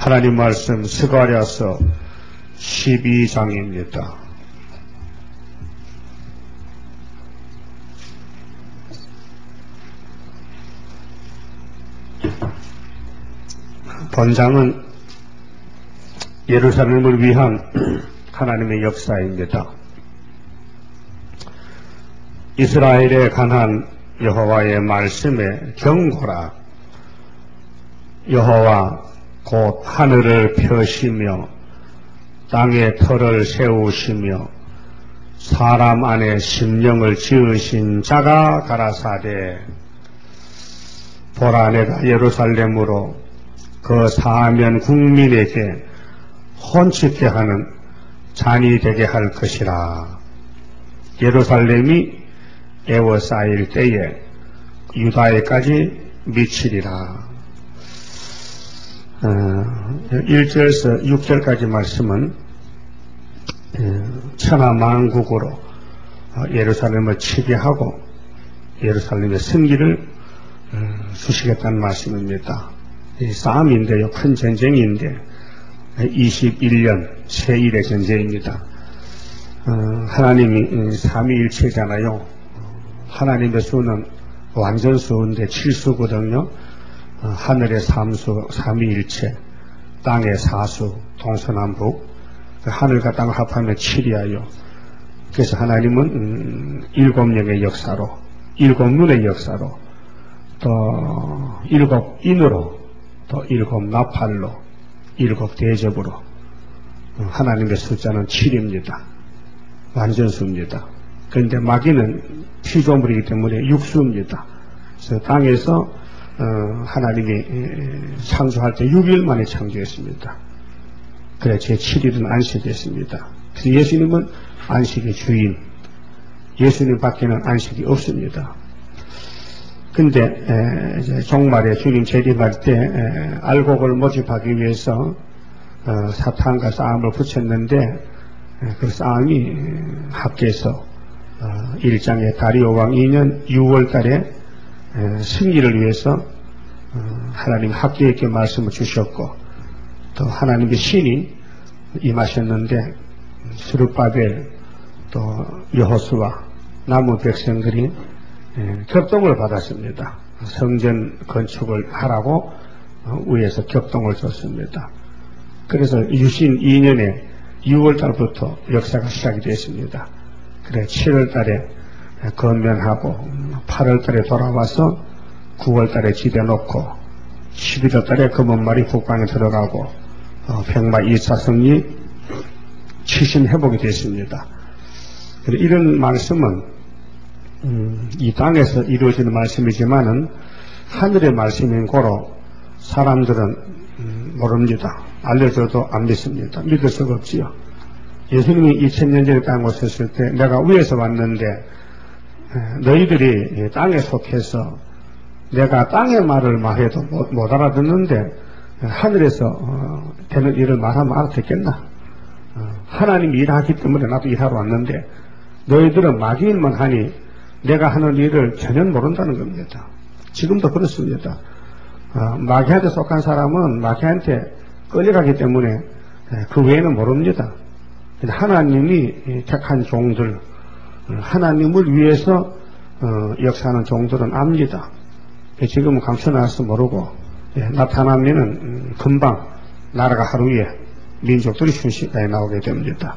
하나님 말씀 스가랴서 12장입니다. 본장은 예루살렘을 위한 하나님의 역사입니다. 이스라엘에 관한 여호와의 말씀에 경고라. 여호와 곧 하늘을 펴시며 땅에 터를 세우시며 사람 안에 심령을 지으신 자가 가라사대 보라 내가 예루살렘으로 그 사면 국민에게 혼축케 하는 잔이 되게 할 것이라. 예루살렘이 에워싸일 때에 유다에까지 미치리라. 1절에서 6절까지 말씀은 천하만국으로 예루살렘을 치게 하고 예루살렘의 승기를 주시겠다는 말씀입니다. 이 싸움인데요, 큰 전쟁인데 21년 세1의 전쟁입니다. 하나님이 삼위일체잖아요. 하나님의 수는 완전수인데 7수거든요. 하늘의 3수 삼위일체, 땅의 4수 동서남북, 하늘과 땅을 합하면 7이야요. 그래서 하나님은 7영의 역사로, 7눈의 역사로, 또 7인으로, 또 7나팔로, 7대접으로 하나님의 숫자는 7입니다. 완전수입니다. 그런데 마귀는 피조물이기 때문에 육수입니다. 그래서 땅에서 하나님이 창조할 때 6일 만에 창조했습니다. 그래 제7일은 안식이었습니다. 그래서 예수님은 안식의 주인, 예수님 밖에는 안식이 없습니다. 근데 종말에 주님 재림할 때 알곡을 모집하기 위해서 사탄과 싸움을 붙였는데 그 싸움이 합계해서 1장에 다리오 왕 2년 6월 달에 승리를 위해서 하나님 합계에게 말씀을 주셨고 또 하나님의 신이 임하셨는데 스룹바벨 또 여호수아 남은 백성들이 격동을 받았습니다. 성전 건축을 하라고 위에서 격동을 줬습니다. 그래서 유신 2년에 6월 달부터 역사가 시작이 됐습니다. 그래 7월 달에 건면하고 8월 달에 돌아와서 9월 달에 집에 놓고 11월 달에 금은말이 국방에 들어가고 병마 2차 승리 치신 회복이 됐습니다. 이런 말씀은 이 땅에서 이루어지는 말씀이지만은 하늘의 말씀인 고로 사람들은 모릅니다. 알려줘도 안 믿습니다. 믿을 수가 없지요. 예수님이 2000년 전에 땅에 오셨을 때 내가 위에서 왔는데 너희들이 땅에 속해서 내가 땅의 말을 말해도 못 알아듣는데 하늘에서 되는 일을 말하면 알아듣겠나? 하나님이 일하기 때문에 나도 일하러 왔는데 너희들은 마귀일만 하니 내가 하는 일을 전혀 모른다는 겁니다. 지금도 그렇습니다. 마귀한테 속한 사람은 마귀한테 끌려가기 때문에 그 외에는 모릅니다. 하나님이 택한 종들, 하나님을 위해서 역사하는 종들은 압니다. 지금은 감춰놔서 모르고 나타나면은 금방 나라가 하루에 민족들이 순식간에 나오게 됩니다.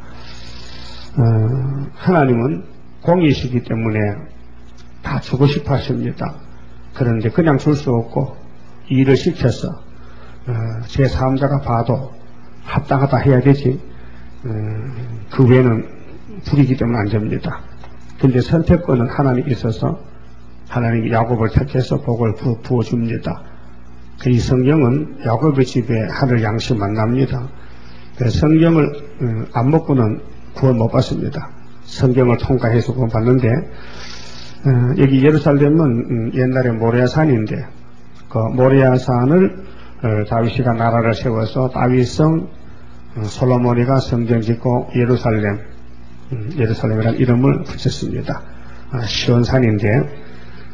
하나님은 공이시기 때문에 다 주고 싶어 하십니다. 그런데 그냥 줄 수 없고 일을 시켜서 제3자가 봐도 합당하다 해야 되지 그 외에는 불이기 때문에 안 됩니다. 근데 선택권은 하나님이 있어서 하나님이 야곱을 택해서 복을 부어줍니다. 이 성경은 야곱의 집에 하늘 양식 만납니다. 성경을 안 먹고는 구원 못 받습니다. 성경을 통과해서 구원 받는데 여기 예루살렘은 옛날에 모리아산인데 그 모리아산을 다윗이가 나라를 세워서 다윗성 솔로몬이가 성전 짓고 예루살렘이라는 이름을 붙였습니다. 시온산인데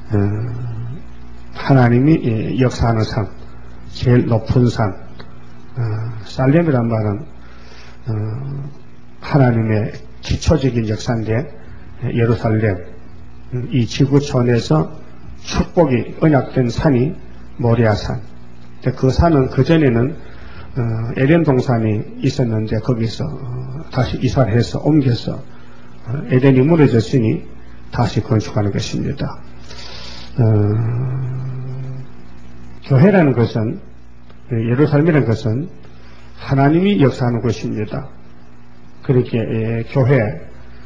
하나님이 역사하는 산, 제일 높은 산, 살렘이란 말은 하나님의 기초적인 역사인데 예루살렘 이 지구촌에서 축복이 언약된 산이 모리아산. 그 산은 그전에는 에덴 동산이 있었는데 거기서 다시 이사를 해서 옮겨서 에덴이 무너졌으니 다시 건축하는 것입니다. 교회라는 것은 예루살렘이라는 것은 하나님이 역사하는 곳입니다. 그렇게 교회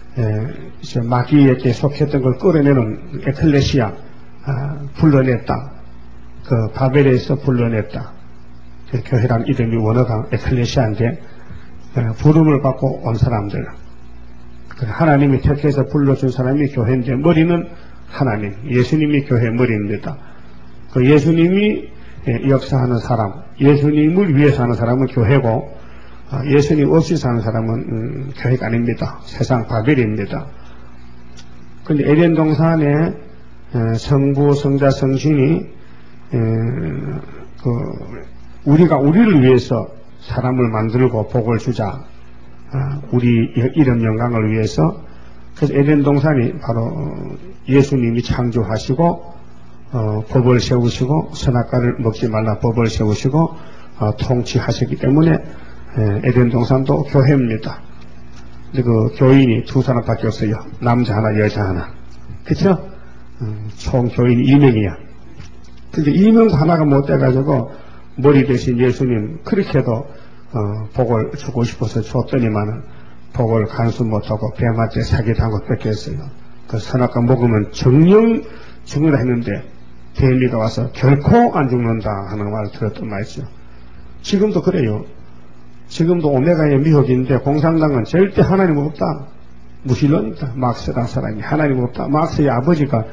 마귀에게 속했던 걸 끌어내는 에클레시아 불러냈다. 그 바벨에서 불러냈다. 교회란 이름이 원어가 에클레시아인데 부름을 받고 온 사람들. 하나님이 택해서 불러준 사람이 교회인데 머리는 하나님, 예수님이 교회 머리입니다. 그 예수님이 역사하는 사람, 예수님을 위해 사는 사람은 교회고 예수님 없이 사는 사람은 교회가 아닙니다. 세상 바벨입니다. 그런데 에덴 동산에 성부, 성자, 성신이 우리가 우리를 위해서 사람을 만들고 복을 주자. 우리 이름 영광을 위해서. 그래서 에덴 동산이 바로 예수님이 창조하시고 법을 세우시고 선악과를 먹지 말라 법을 세우시고 통치하셨기 때문에 에덴 동산도 교회입니다. 근데 그 교인이 두 사람밖에 없어요. 남자 하나, 여자 하나. 그쵸? 총 교인이 2명이야. 근데 2명 하나가 못 돼가지고 머리 대신 예수님 그렇게도 복을 주고 싶어서 줬더니만은 복을 간수 못하고 뱀한테 사기당하고 뺏겼어요. 그 선악과 먹으면 정령 죽는다 했는데 뱀이가 와서 결코 안 죽는다 하는 말을 들었던 말이죠. 지금도 그래요. 지금도 오메가의 미혹인데 공산당은 절대 하나님 없다. 무신론이다. 막스라는 사람이 하나님 없다. 막스의 아버지가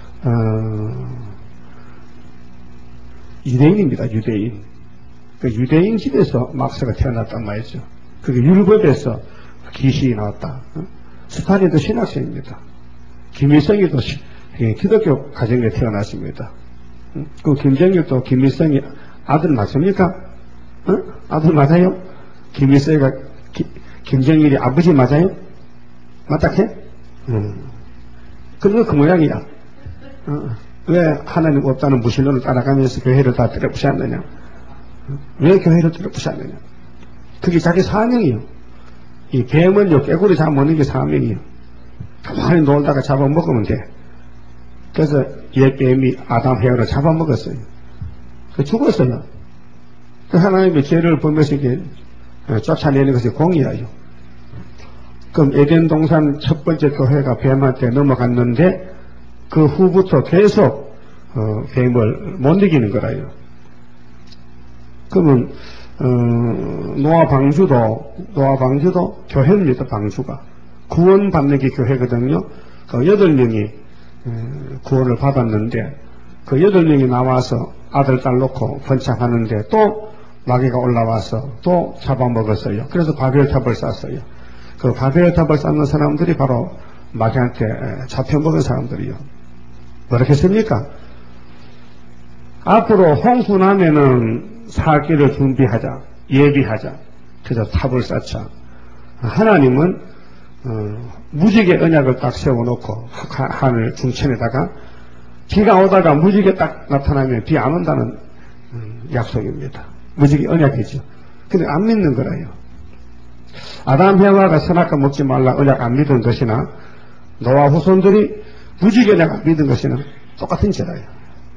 유대인입니다. 유대인. 그 유대인 집에서 막스가 태어났단 말이죠. 그게 율법에서 기식이 나왔다. 스탈린도 신학생입니다. 김일성이도 기독교 가정에 태어났습니다. 그 김정일도 김일성이 아들 맞습니까? 아들 맞아요? 김일성이가 김정일이 아버지 맞아요? 맞다 캐? 그런 거 그 모양이야. 왜 하나님 없다는 무신론을 따라가면서 교회를 다 때려부셨느냐? 왜 교회를 때려부셨느냐? 그게 자기 사명이요. 이 뱀은요, 깨구리 잡아먹는 게 사명이요. 가만히 놀다가 잡아먹으면 돼. 그래서 옛 뱀이 아담 헤어를 잡아먹었어요. 죽었어요. 그 하나님의 죄를 보면서 이게 쫓아내는 것이 공의야요. 그럼 에덴 동산 첫 번째 교회가 뱀한테 넘어갔는데 그 후부터 계속 뱀을 못 이기는 거라요. 그러면 노아 방주도 교회입니다. 방주가 구원받는 게 교회거든요. 그 8명이 구원을 받았는데 그 8명이 나와서 아들 딸 놓고 번창하는데 또 마귀가 올라와서 또 잡아먹었어요. 그래서 바벨탑을 쌌어요. 그 바벨탑을 쌓는 사람들이 바로 마귀한테 잡혀먹은 사람들이요. 뭐라고 했습니까? 앞으로 홍수 나면은 살길을 준비하자, 예비하자. 그래서 탑을 쌓자. 하나님은 무지개 언약을 딱 세워놓고 하늘 중천에다가 비가 오다가 무지개 딱 나타나면 비 안 온다는 약속입니다. 무지개 언약이죠. 근데 안 믿는 거라요. 아담 헤와가 선악과 먹지 말라 언약 안 믿은 것이나 노아 후손들이 무지개 언약 안 믿은 것이나 똑같은 죄라요.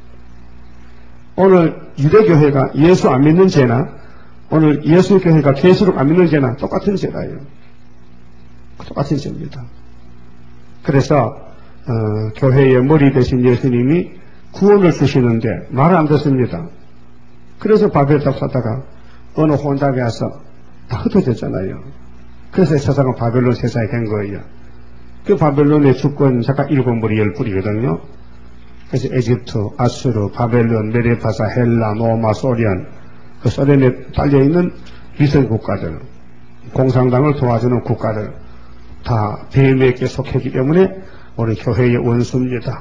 오늘 유대교회가 예수 안 믿는 죄나 오늘 예수교회가 계시록 안 믿는 죄나 똑같은 죄라요. 똑같은 죄입니다. 그래서 교회의 머리 대신 예수님이 구원을 주시는데 말을 안 듣습니다. 그래서 바벨탑 쌓다가 어느 혼잡에 와서 다 흩어졌잖아요. 그래서 세상은 바벨론 세상이 된 거예요. 그 바벨론의 주권 잠깐 7무리 10뿌리거든요. 그래서 에집트, 아수르, 바벨론, 메레파사, 헬라, 로마, 소련, 그 소련에 딸려있는 위성 국가들, 공산당을 도와주는 국가들 다 뱀에게 속했기 때문에 우리 교회의 원수입니다.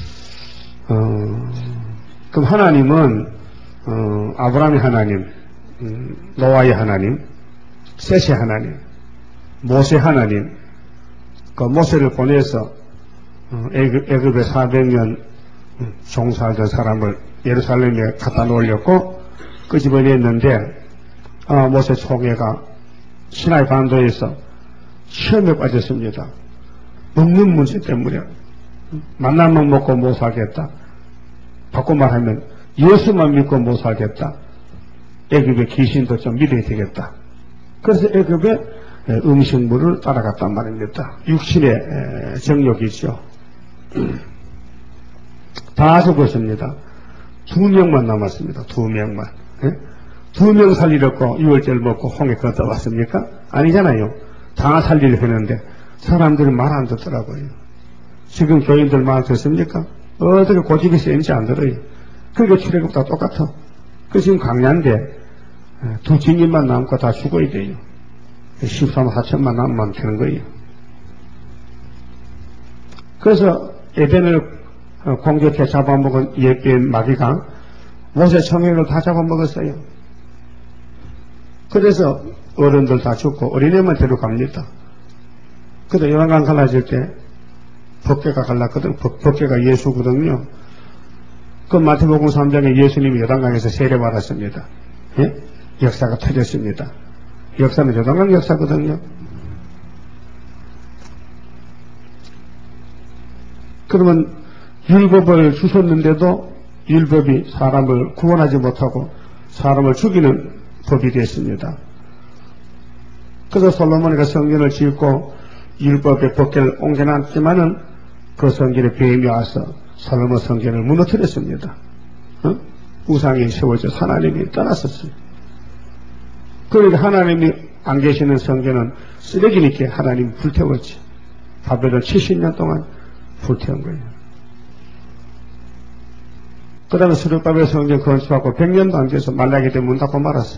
그럼 하나님은 아브라함의 하나님, 노아의 하나님, 셋의 하나님, 모세 하나님, 그 모세를 보내서 애굽에 400년 종사하던 사람을 예루살렘에 갖다 놓으려고 끄집어냈는데 모세 총회가 시나이 반도에서 시험에 빠졌습니다. 먹는 문제 때문에 만나면 먹고 못 살겠다. 바꿔 말하면 예수만 믿고 못 살겠다. 애굽의 귀신도 좀 믿어야 되겠다. 그래서 애굽의 음식물을 따라갔단 말입니다. 육신의 정욕이죠. 다 죽었습니다. 2명만 남았습니다. 2명만. 2명 살리려고 6월절 먹고 홍해 걷어왔습니까? 아니잖아요. 다 살리려 했는데 사람들이 말 안 듣더라고요. 지금 교인들 말 듣습니까? 어떻게 고집이 센지 안 들어요. 그게 출애굽과 똑같아. 그 지금 강야인데 두 증인만 남고 다 죽어야 돼요. 13만 4천만 남으면 되는 거예요. 그래서 에덴을 공격해 잡아먹은 옛된 마귀가 모세 청년을 다 잡아먹었어요. 그래서 어른들 다 죽고 어린애만 데려갑니다. 그래서 요단강 갈라질 때 법궤가 갈랐거든. 법궤가 예수거든요. 그 마태복음 3장에 예수님이 요단강에서 세례받았습니다. 예? 역사가 터졌습니다. 역사는 요단강 역사거든요. 그러면 율법을 주셨는데도 율법이 사람을 구원하지 못하고 사람을 죽이는 법이 됐습니다. 그래서 솔로몬이가 성전을 짓고 율법의 법궤를 옮겨놨지만은 그 성전에 뱀이 와서 솔로몬 성전을 무너뜨렸습니다. 우상이 세워져 하나님이 떠났었어요. 그러니까 하나님이 안 계시는 성전은 쓰레기니까 하나님이 불태웠지. 바벨론 70년 동안 불태운 거예요. 그 다음에 스룹바벨 성전 건축하고 100년도 안 돼서 말라기 때문에 문 닫고 말았어요.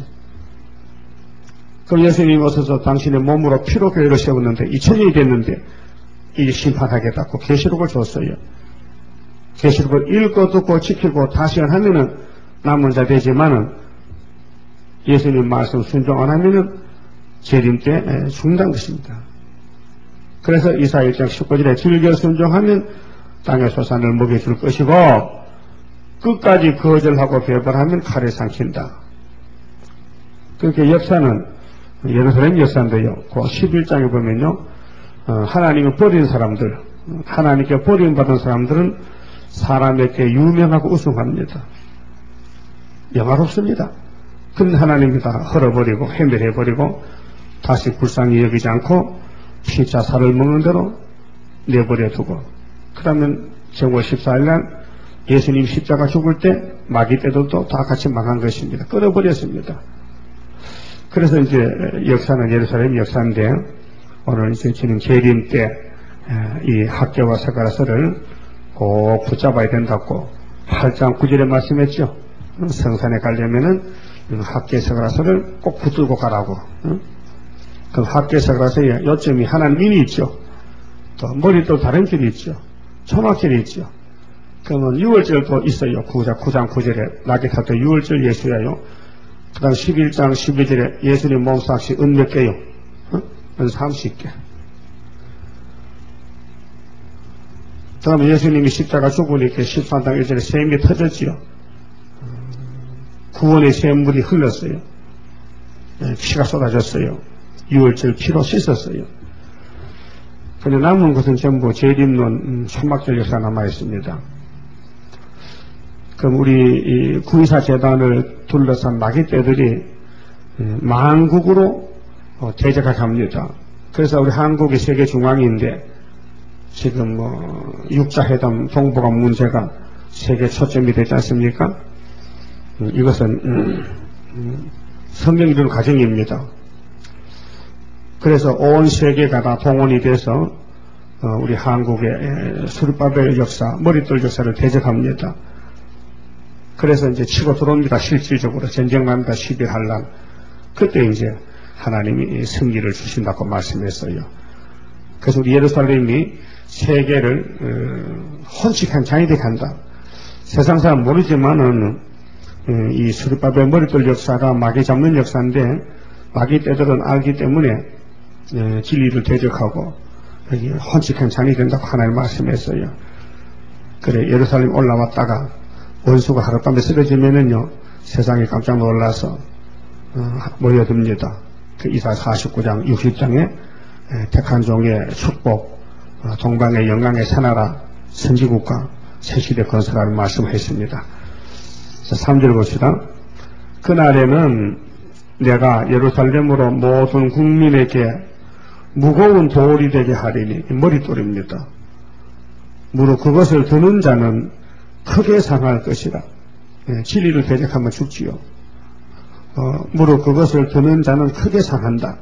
그럼 예수님이 오셔서 당신의 몸으로 피로 교회를 세웠는데 2000년이 됐는데 이제 심판하겠다고 계시록을 줬어요. 계시록을 읽고 듣고 지키고 다시 하면은 남은 자 되지만은 예수님 말씀 순종 안 하면은 재림 때 죽는다는 것입니다. 그래서 이사 1장 19절에 즐겨 순종하면 땅의 소산을 먹여줄 것이고 끝까지 거절하고 배반하면 칼에 삼킨다. 그렇게 역사는 예루살렘 역사인데요. 그 11장에 보면요. 하나님을 버린 사람들, 하나님께 버림받은 사람들은 사람에게 유명하고 우승합니다. 영화롭습니다. 그런데 하나님이 다 헐어버리고 해멸해버리고 다시 불쌍히 여기지 않고 피자 살을 먹는 대로 내버려 두고 그러면 정월 14일날 예수님 십자가 죽을 때 마귀 때들도 다 같이 망한 것입니다. 끊어버렸습니다. 그래서 이제 역사는 예루살렘 역사인데 오늘 이제 지금 재림 때 이 학개와 서가라서를 꼭 붙잡아야 된다고 8장 9절에 말씀했죠. 성산에 가려면은 학개 서가라서를 꼭 붙들고 가라고. 그 학개 서가라서의 요점이 하나님이 있죠. 또 머리도 다른 길이 있죠. 초막길이 있죠. 그러면 6월절도 있어요. 9장 9절에 낙이 탈 때 6월절 예수야요. 그 다음 11장 12절에 예수님 몸삭시 은 몇 개요? 30개. 그 다음에 예수님이 십자가 죽으니까 13장 1절에 샘이 터졌지요. 구원의 샘물이 흘렀어요. 피가 쏟아졌어요. 6월절 피로 씻었어요. 그런데 남은 것은 전부 재림론 천막절 역사 남아있습니다. 그럼 우리 구이사 재단을 둘러싼 마귀떼들이 만국으로 대적합니다. 그래서 우리 한국이 세계 중앙인데 지금 육자회담 동북아 문제가 세계 초점이 되지 않습니까? 이것은 성경 이론 과정입니다. 그래서 온 세계가 다 동원이 돼서 우리 한국의 수르바벨 역사, 머릿돌 역사를 대적합니다. 그래서 이제 치고 들어옵니다. 실질적으로 전쟁납니다. 12한란. 그때 이제 하나님이 승리를 주신다고 말씀했어요. 그래서 우리 예루살렘이 세계를 헌식한 장이 되게 한다. 세상 사람 모르지만은 이 스룹바벨 머릿돌 역사가 마귀 잡는 역사인데 마귀 떼들은 알기 때문에 진리를 대적하고 여기 헌칙한 잔이 된다고 하나님 말씀했어요. 그래 예루살렘 올라왔다가 원수가 하룻밤에 쓰러지면은요 세상이 깜짝 놀라서 모여듭니다. 그 이사 49장 60장에 택한 종의 축복 동방의 영광의 새나라 선지국가 새시대 건설하는 말씀했습니다. 3절 봅시다. 그날에는 내가 예루살렘으로 모든 국민에게 무거운 돌이 되게 하리니 머릿돌입니다. 무릇 그것을 드는 자는 크게 상할 것이라. 진리를 대적하면 죽지요. 무릇 그것을 드는 자는 크게 상한다.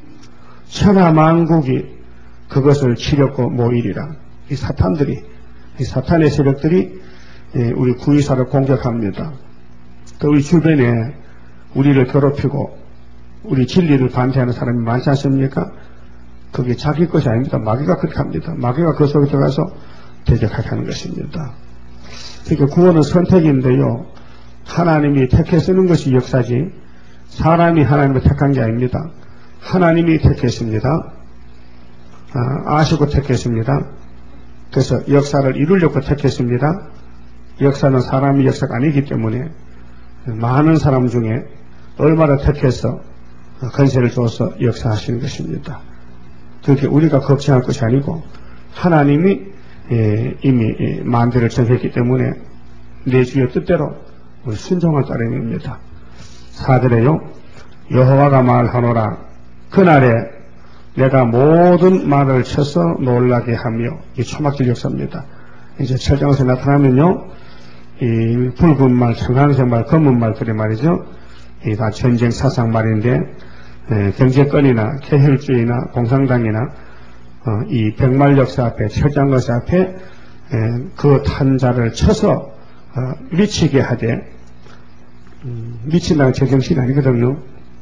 천하만국이 그것을 치려고 모이리라. 이 사탄들이, 이 사탄의 세력들이 우리 구의사를 공격합니다. 또 우리 주변에 우리를 괴롭히고 우리 진리를 반대하는 사람이 많지 않습니까? 그게 자기 것이 아닙니다. 마귀가 그렇게 합니다. 마귀가 그 속에 들어가서 대적하게 하는 것입니다. 그러니까 구원은 선택인데요. 하나님이 택해 쓰는 것이 역사지 사람이 하나님을 택한 게 아닙니다. 하나님이 택했습니다. 아시고 택했습니다. 그래서 역사를 이루려고 택했습니다. 역사는 사람의 역사가 아니기 때문에 많은 사람 중에 얼마나 택해서 건세를 줘서 역사하시는 것입니다. 그렇게 우리가 걱정할 것이 아니고 하나님이 이미 만대를 정했기 때문에 내 주의 뜻대로 우리 순종할 따름입니다. 4절에요. 여호와가 말하노라 그날에 내가 모든 말을 쳐서 놀라게 하며 이 초막질 역사입니다. 이제 철장에서 나타나면요 이 붉은 말, 청황색 말, 검은 말들이 말이죠. 이 다 전쟁 사상 말인데 경제권이나 계혈주의나 공산당이나 이 백말 역사 앞에 철장거사 앞에 그 탄자를 쳐서 미치게 하되 미친다는 제정신이 아니거든요.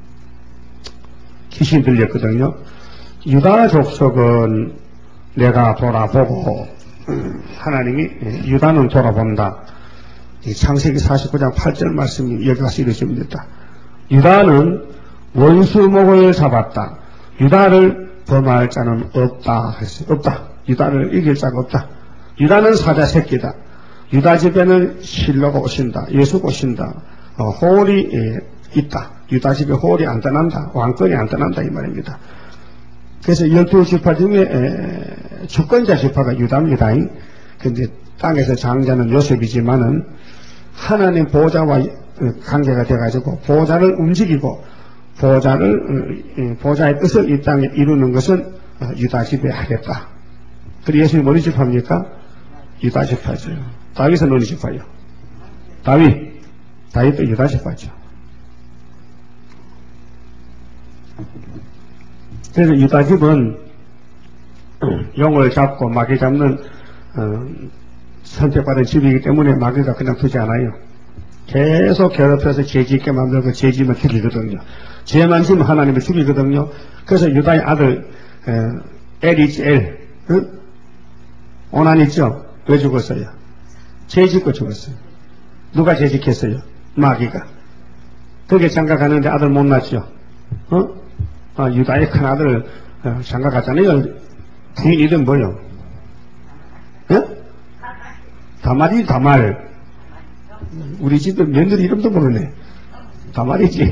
귀신 들렸거든요. 유다 족속은 내가 돌아보고 하나님이 유다는 돌아본다. 창세기 49장 8절 말씀이 여기 가서 이루어집니다. 유다는 원수목을 잡았다. 유다를 범할 자는 없다 했어요. 없다. 유다를 이길 자가 없다. 유다는 사자 새끼다. 유다 집에는 실로가 오신다. 예수가 오신다. 홀이 있다. 유다 집에 홀이 안 떠난다. 왕권이 안 떠난다 이 말입니다. 그래서 12지파 중에 주권자 지파가 유다입니다. 그런데 땅에서 장자는 요셉이지만은 하나님 보좌와 관계가 돼가지고 보좌를 움직이고 보좌의 뜻을 이 땅에 이루는 것은 유다 집에 하겠다. 그리고 예수님 어느 지파입니까? 유다 지파죠. 다윗은 어느 지파요? 다윗도 유다 지파죠. 그래서 유다 집은 용을 잡고 마귀 잡는 선택받은 집이기 때문에 마귀가 그냥 두지 않아요. 계속 괴롭혀서 죄짓게 만들고 죄지면 죽이거든요. 죄만 지면 하나님을 죽이거든요. 그래서 유다의 아들 엘이지 엘 오난 있죠? 왜 죽었어요? 죄짓고 죽었어요. 누가 죄짓겠어요? 마귀가. 그게 장가 가는데 아들 못 낳죠? 유다의 큰 아들 장가 갔잖아요. 부인 이름 뭐요? 다말. 우리 집은 며느리 이름도 모르네. 다말이지.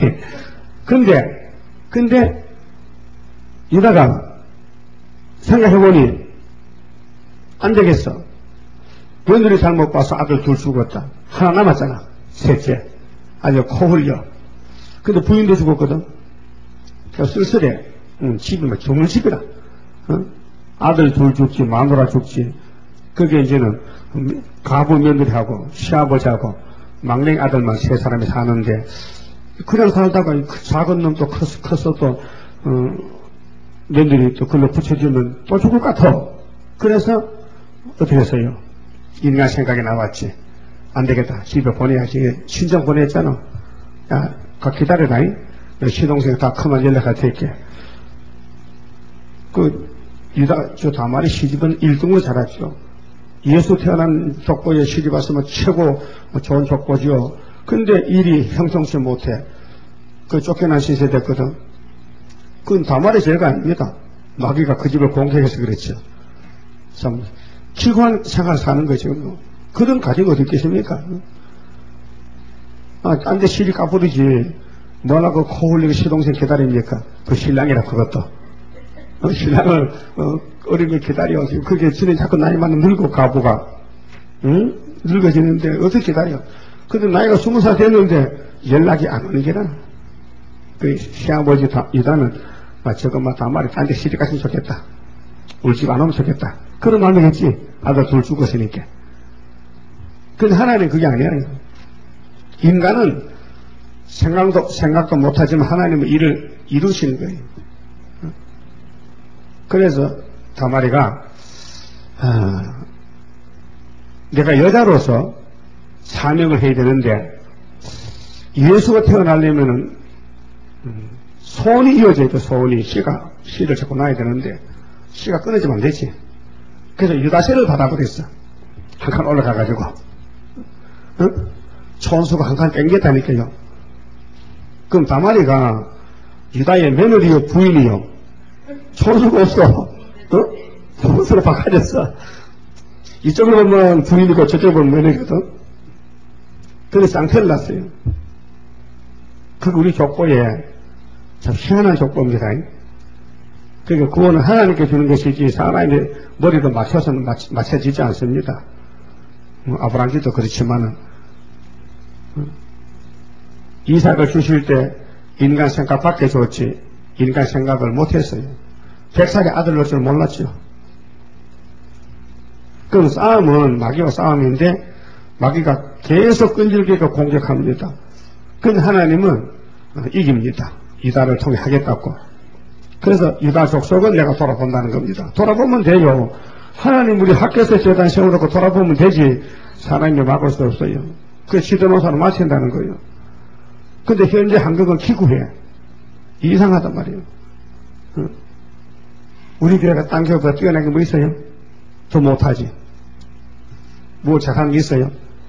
근데 유다가 생각해보니 안 되겠어. 며느리 잘못 봐서 아들 둘 죽었다. 하나 남았잖아. 셋째. 아주 코 흘려. 근데 부인도 죽었거든. 그래서 쓸쓸해. 집이 막 정을 집이라. 아들 둘 죽지, 마누라 죽지. 그게 이제는 가부 며느리하고 시아버지하고 막내 아들만 세 사람이 사는데 그냥 살다가 그 작은 놈도 커서 또 며느리 또 글로 붙여주면 또 죽을 것 같아. 그래서 어떻게 했어요? 인간 생각이 나왔지. 안 되겠다. 집에 보내야지. 친정 보냈잖아. 야, 기다려라. 너 시동생 다 크면 연락할 테니까. 유다, 다말이 시집은 1등으로 자랐죠. 예수 태어난 족보에 시집 왔으면 최고 좋은 족보지요. 근데 일이 형통치 못해. 그 쫓겨난 신세 됐거든. 그건 다말의 죄가 아닙니다. 마귀가 그 집을 공격해서 그랬죠. 참, 기구한 생활 사는 거죠. 그런 가정이 어디 있겠습니까? 딴 데 시리 까부르지. 뭐라고 코 흘리고 시동생 기다립니까? 그 신랑이라 그것도. 신랑을, 어린 걸 기다려. 그게 지는 자꾸 나이 많은 늙고 가부가. 응? 늙어지는데 어떻게 기다려? 근데 나이가 20살 됐는데 연락이 안 오는 게라. 그 시아버지 이다는, 저것만 다말이 딴 데 시리 갔으면 좋겠다. 울집 안 오면 좋겠다. 그런 말을 했지. 아들 둘 죽었으니까. 근데 하나님은 그게 아니에요. 인간은 생각도 못하지만 하나님은 일을 이루시는 거예요. 그래서 다말이가 내가 여자로서 사명을 해야 되는데 예수가 태어나려면은 소원이 이어져야 돼. 소원이 씨를 자꾸 놔야 되는데 씨가 끊어지면 안 되지. 그래서 유다세를 받아버렸어. 한 칸 올라가가지고 촌수가 한 칸 땡겼다니까요. 그럼 다말이가 유다의 며느리요 부인이요 촌수가 없어. 촌수로 바꿔졌어. 이쪽으로 보면 부인이고 저쪽으로 보면 며느리거든. 그래서 쌍태를 났어요. 그게 우리 족보에 참 희한한 족보입니다. 그러니까 구원은 하나님께 주는 것이지 사람의 머리도 맞춰서는 맞춰지지 않습니다. 아브라함도 그렇지만은 이삭을 주실 때 인간 생각밖에 줬지 인간 생각을 못했어요. 100살의 아들 넣을 줄 몰랐죠. 그럼 싸움은 마귀와 싸움인데 마귀가 계속 끈질기게 공격합니다. 근데 하나님은 이깁니다. 유다를 통해 하겠다고. 그래서 유다 족속은 내가 돌아본다는 겁니다. 돌아보면 돼요. 하나님 우리 학교에서 재단 세워놓고 돌아보면 되지. 사람이 막을 수 없어요. 그 지도노사를 마친다는 거예요. 근데 현재 한국은 기구해. 이상하단 말이에요. 우리 교회가 딴 교회보다 뛰어난 게 뭐 있어요? 더 못하지. 뭐 잘하는 게 있어요?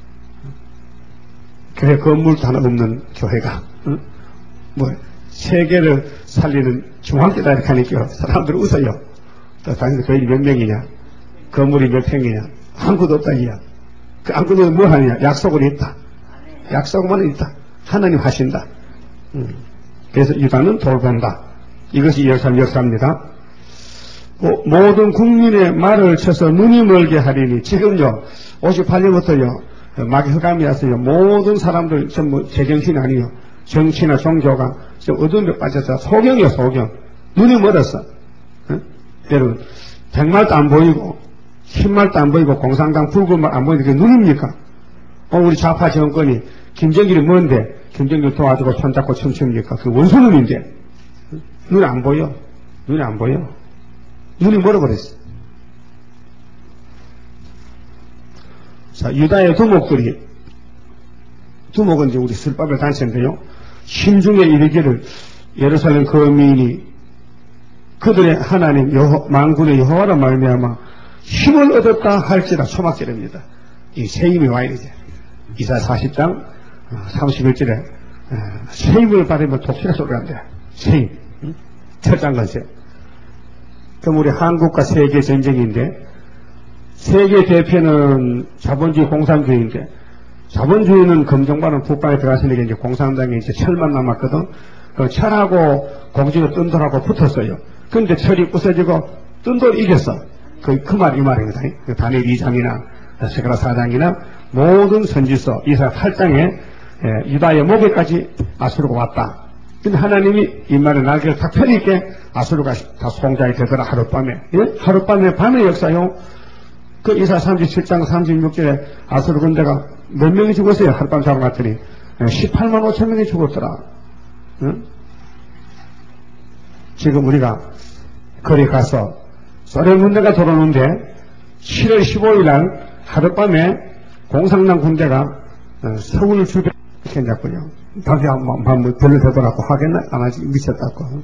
교회 건물도 하나 없는 교회가. 뭐 세계를 살리는 중앙교다 이렇게 하니까 사람들이 웃어요. 또 당연히 교인이 몇 명이냐? 건물이 몇 평이냐? 아무것도 없다 이야. 그 아무것도 뭐 하느냐? 약속은 있다. 약속만 있다. 하나님 하신다. 그래서 유다는 돌본다. 이것이 역사입니다. 모든 국민의 말을 쳐서 눈이 멀게 하리니 지금요 58년부터요 마귀 흑암이 왔어요. 모든 사람들 전부 제정신이 아니요 정치나 종교가 좀 어두운 데 빠져서 소경이요 소경. 눈이 멀었어. 여러분 100말도 안 보이고 10말도 안 보이고 공산당 불구말 안 보이는데 그게 눈입니까? 우리 좌파 정권이 김정일이 뭔데 김정일 도와주고 손잡고 춤춥니까? 그 원수눈인데 눈이 안 보여. 눈이 안 보여. 눈이 멀어버렸어. 자, 유다의 두목들이, 두목은 이제 우리 슬밥의 단체인데요. 심중에 이르기를 예루살렘 거민이 그들의 하나님 만군의 여호와라 말미암아 힘을 얻었다 할지라 소막절입니다. 이 새 힘이 와야 되지. 이사 40장 31절에 새 힘을 받으면 독수리가 소리한대. 새 힘. 철장 건세. 그럼 우리 한국과 세계 전쟁인데 세계 대표는 자본주의 공산주의인데 자본주의는 검정반은 북방에 들어갔으니까 이제 공산당이 이제 철만 남았거든. 그 철하고 공주가 뜬돌하고 붙었어요. 근데 철이 부서지고 뜬돌 이겼어. 그 말 이 말입니다. 다니엘 2장이나 스가랴 4장이나 모든 선지서 이사야 8장에 유다의 목에까지 아수르가 왔다. 근데 하나님이 이 말에 날개를 탁 펴니까 아수르가 다 송장이 되더라. 하룻밤에. 예? 하룻밤에 밤의 역사요. 그 이사 37장 36절에 아수르 군대가 몇 명이 죽었어요. 하룻밤 잡아갔더니 18만 5천 명이 죽었더라. 응? 지금 우리가 거리 가서 소련 군대가 들어오는데 7월 15일 날 하룻밤에 공산당 군대가 서울 주변에 했냐고요. 다시 한번 별로 되더라고 하겠나? 안 하지. 미쳤다고.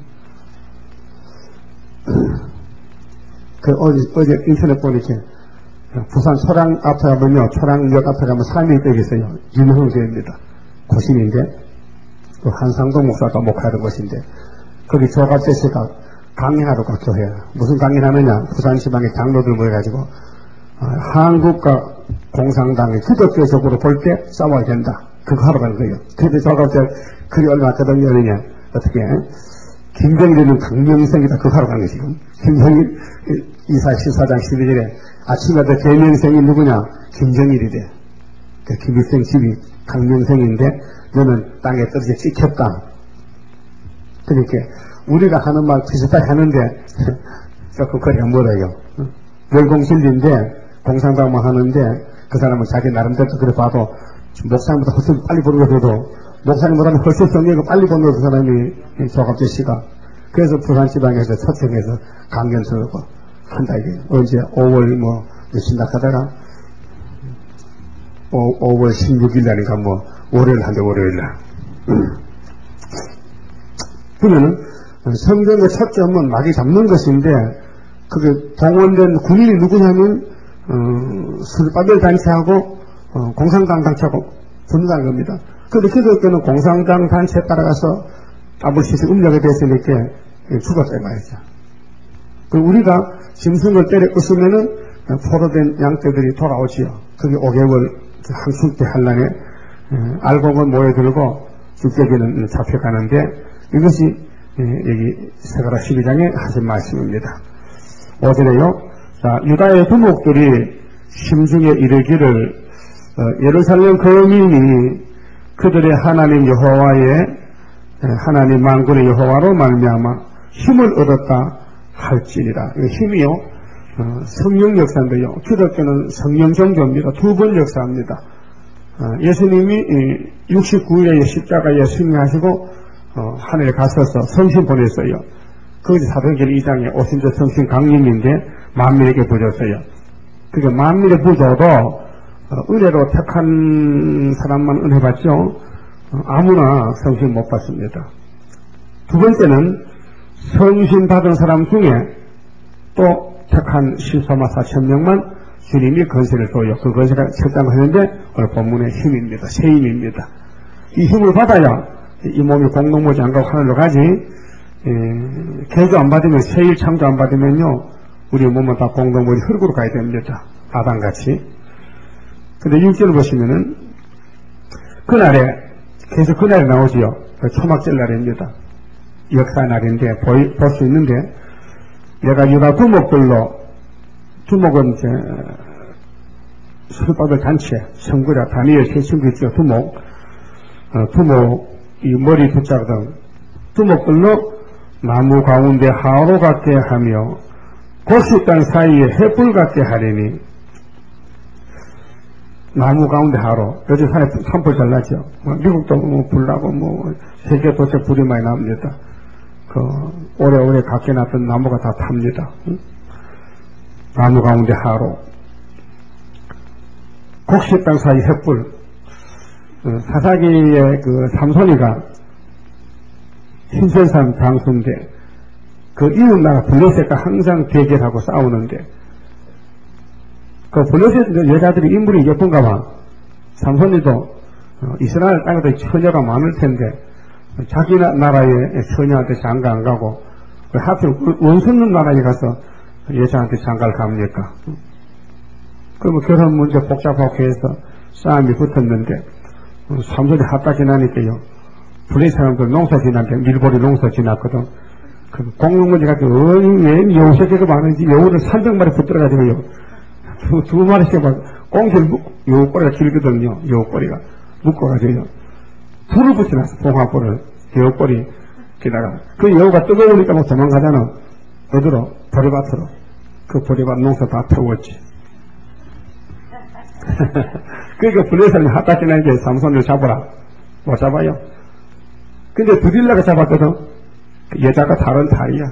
어제 인터넷 보니까 부산 초량 앞에 가면요. 초량역 앞에 가면 3일 되겠어요. 유명세입니다. 고심인데, 그 한상동 목사가 목회하던 곳인데, 거기 조갑재 씨가 강의하러 가, 교회. 무슨 강의를 하느냐? 부산 지방의 장로들 모여가지고, 한국과 공산당이 기독교적으로 볼 때 싸워야 된다. 그거 하러 간 거예요. 근데 조갑재 글이 얼마나 떠들려느냐? 어떻게, 김정일은 강명생이다. 그거 하러 간 거예요, 지금. 김정일, 이사 14장 12절에 아침마다 대명생이 누구냐? 김정일이래. 그 김일성 집이 강명생인데, 너는 땅에 떨어져 찍혔다. 그러니까, 우리가 하는 말 비슷하게 하는데, 조금 거리가 멀어요. 열공실인데, 공산당만 하는데, 그 사람은 자기 나름대로 그래 봐도, 목사님보다 훨씬 빨리 보는 것도, 목사님보다는 훨씬 성경을 빨리 보는 그 사람이 조갑재 씨가. 그래서 부산 지방에서 초청해서 강연 수업을 한다, 이게. 언제 5월 며칠 나가다가, 5월 16일 날인가 월요일 한데, 월요일 날. 그러면은, 성경의 초점은 마귀 잡는 것인데, 그게 동원된 군인이 누구냐면, 술바벨 단체하고, 공산당 단체하고 분단한 겁니다. 그런데 기독교는 공산당 단체에 따라가서 WCC 음력에 됐으니까 죽었어요, 말이죠. 우리가 짐승을 때려 으으면은 포로된 양떼들이 돌아오지요. 그게 5개월 항술 때 환란에 알곡은 모여들고 죽게기는 잡혀가는데 이것이 여기 스가랴 12장에 하신 말씀입니다. 5절에요. 자, 유다의 두목들이 심중에 이르기를 예루살렘 거민이 그들의 하나님 여호와의 하나님 만군의 여호와로 말미암아 힘을 얻었다 할지니라. 힘이요 성령 역사인데요. 기독교는 성령 종교입니다. 두 번 역사합니다. 예수님이 69일에 십자가에 승리하시고 하늘에 가셔서 성신 보냈어요. 그것이 사도행전 2장에 오신저 성신 강림인데 만민에게 부졌어요. 그게 만민의 부조도 은혜로 택한 사람만 은혜 받죠. 아무나 성신 못 받습니다. 두 번째는 성신 받은 사람 중에 또 택한 14만 4천 명만 주님이 건세를 줘요. 그 건세가 결정하는데 오늘 본문의 힘입니다. 새 힘입니다. 이 힘을 받아야 이 몸이 공동모지 안 가고 하늘로 가지. 개조 안 받으면 세일 창조 안 받으면요 우리 몸은 다 공동모지 흙으로 가야 됩니다. 아담같이. 근데 6절을 보시면은 그날에 계속 그날에 나오지요. 초막절 날입니다. 역사 날인데 볼 수 있는데 내가 유다 두목들로 두목은 이제 술박을 단체 성구라 다니엘 세 친구 있죠. 두목 이 머리 붙잡던 두목들로 나무 가운데 하로 같게 하며 곡식 땅 사이에 횃불 같게 하리니. 나무 가운데 하로. 요즘 산불 잘 나죠. 미국도 불나고 세계 도처 불이 많이 납니다. 오래오래 갖게 놨던 나무가 다 탑니다. 나무 가운데 하로. 곡식 땅 사이 횃불. 사사기의 삼손이가 신선산 장수인데 이웃나라 블레셋과 항상 대결하고 싸우는데 블레셋 여자들이 인물이 예쁜가 봐. 삼손이도 이스라엘 땅에도 처녀가 많을 텐데 자기 나라의 처녀한테 장가 안 가고 하필 원수는 나라에 가서 여자한테 장가를 갑니까? 그러면 결혼 문제 복잡하고 해서 싸움이 붙었는데 삼손이 핫다 지나니까요. 블레셋 사람들 농사 지났는데 밀보리 농사 지났거든. 공룡문제 같은 왜 여우 새끼가 많은지 여우를 300마리 붙들어가지고요. 두 마리씩 막 꽁실 여우 꼬리가 길거든요. 여우 꼬리가 묶어가지고요. 불을 붙여놨어. 봉화불을 여우 꼬리 기다가 그 여우가 뜨거우니까 도망가잖아. 어디로? 보리밭으로. 그 보리밭 농사 다 태웠지. 그러니까 블레셋이 핫다 지나니까 삼손을 잡아라. 못 잡아요. 근데 드릴라가 잡았거든. 그 여자가 다른 탈이야.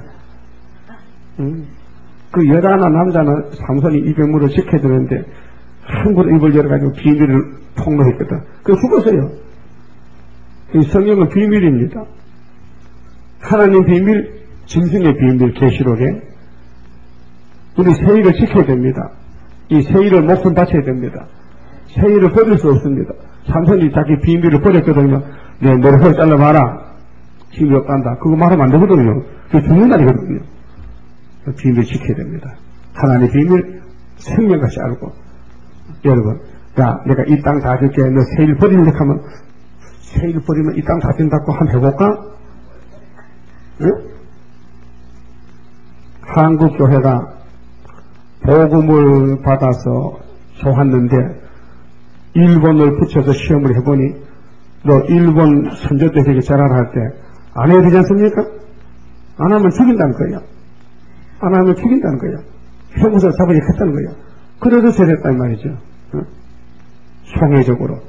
그 여자나 남자는 삼손이 입에 물을 지켜주는데 함부로 입을 열어가지고 비밀을 폭로했거든. 그 죽었어요. 이 성경은 비밀입니다. 하나님 비밀, 짐승의 비밀, 계시록에 우리 세일을 지켜야 됩니다. 이 세일을 목숨 바쳐야 됩니다. 세일을 버릴 수 없습니다. 삼손이 자기 비밀을 버렸거든요. 내 머리를 잘라봐라. 힘이 없단다. 그거 말하면 안 되거든요. 그게 죽는 날이거든요. 비밀 지켜야 됩니다. 하나님의 비밀 생명같이 알고. 여러분, 야, 내가 이 땅 다 줄게. 너 세일 버리려고 하면, 세일 버리면 이 땅 다 준다고 한번 해볼까? 응? 한국교회가 복음을 받아서 좋았는데, 일본을 붙여서 시험을 해보니, 너 일본 선조들에게 전화를 할 때, 안 해야 되지 않습니까? 안 하면 죽인다는 거야. 안 하면 죽인다는 거야. 형무소 잡아야겠다는 거야. 그래도 저랬단 말이죠. 응? 총회적으로.